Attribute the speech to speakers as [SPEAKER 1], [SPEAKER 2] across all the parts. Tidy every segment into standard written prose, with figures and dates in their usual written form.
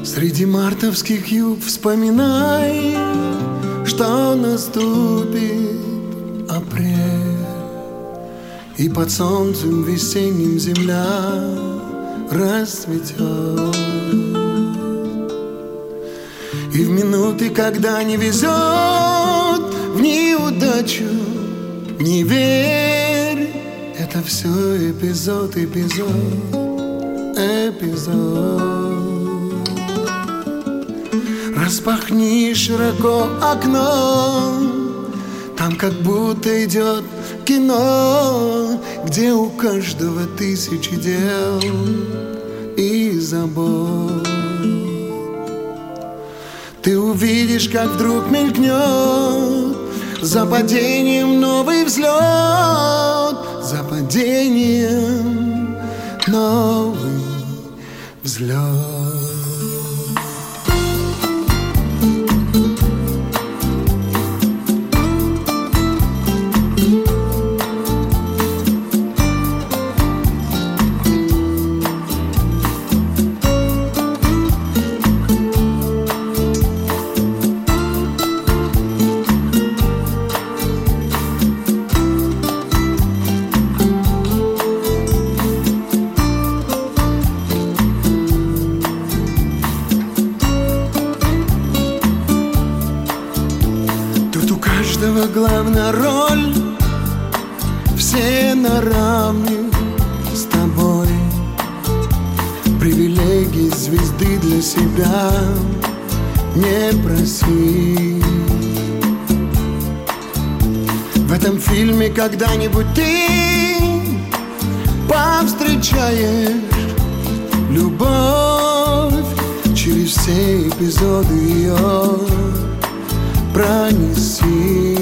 [SPEAKER 1] Среди мартовских юг вспоминай, что наступит апрель, и под солнцем весенним земля расцветет. И в минуты, когда не везет, в неудачу не верь. Это все эпизод, эпизод. Распахни широко окно, там как будто идет кино, где у каждого тысячи дел и забот. Ты увидишь, как вдруг мелькнет за падением новый взлет, за падением новый взлет. Главная роль, все на равных с тобой. Привилегий звезды для себя не проси. В этом фильме когда-нибудь ты повстречаешь любовь, через все эпизоды ее пронеси.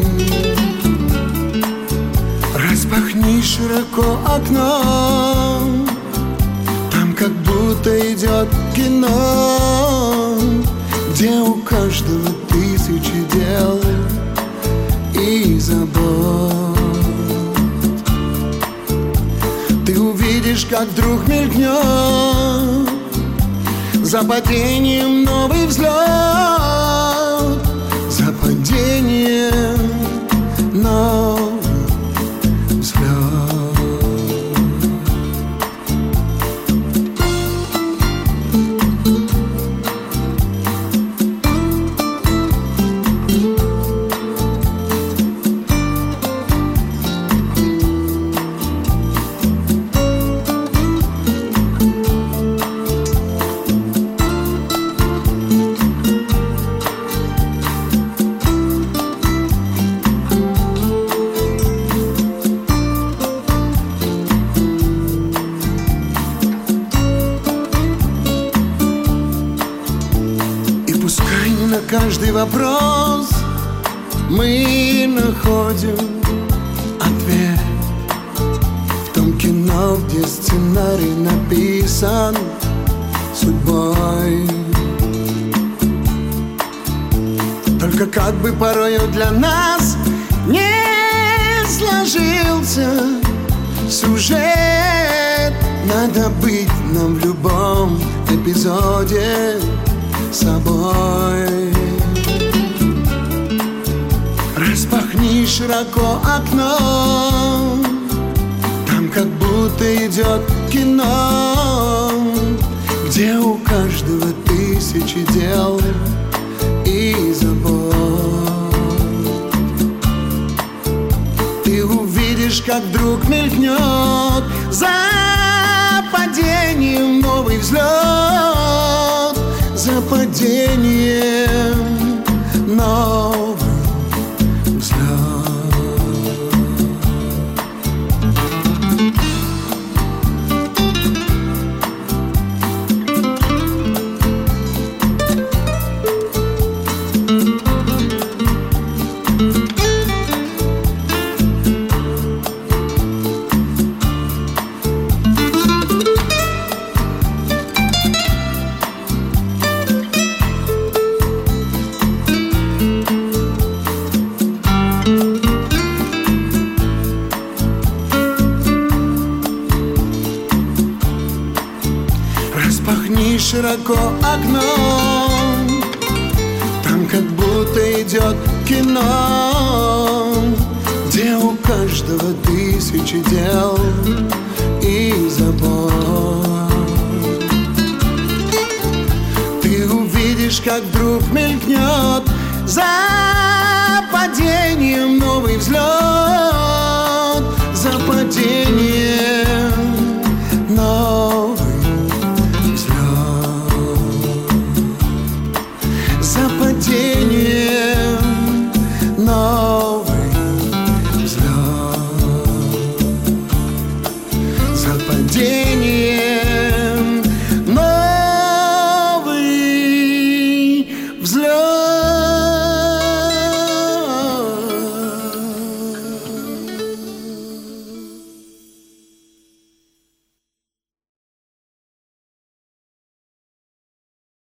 [SPEAKER 1] Распахни широко окно, там как будто идет кино, где у каждого тысячи дел и забот. Ты увидишь, как вдруг мелькнет за падением новый взлет, за падением новый взлет. Каждый вопрос мы находим ответ в том кино, где сценарий написан судьбой. Только как бы порою для нас не сложился сюжет, надо быть нам в любом эпизоде собой. Распахни широко окно, там как будто идет кино, где у каждого тысячи дел и забот. Ты увидишь, как вдруг мелькнет за падением новый взлет, за падением новый взлет. Распахни широко окно, там как будто идет кино, где у каждого тысячи дел и забот. Ты увидишь, как вдруг мелькнет за падением новый взлет.